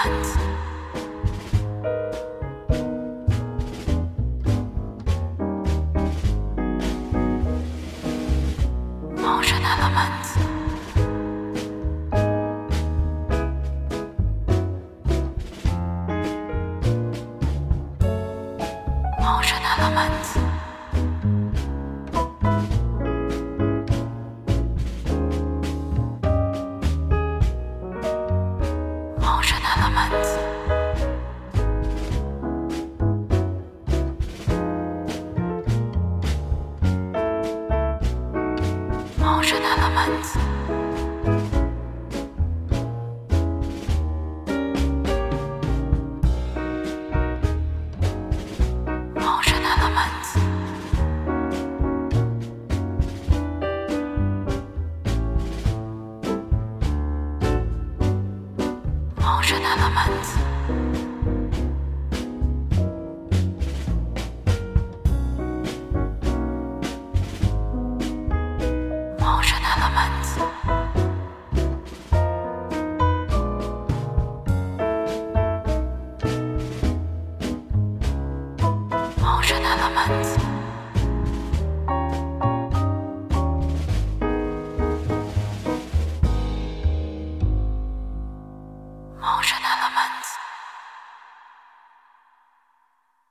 Elements. Motion Elements. Motion Elements. Motion Elements. Motion Elements. Motion Elements. Motion Elements. Motion Elements. Motion Elements.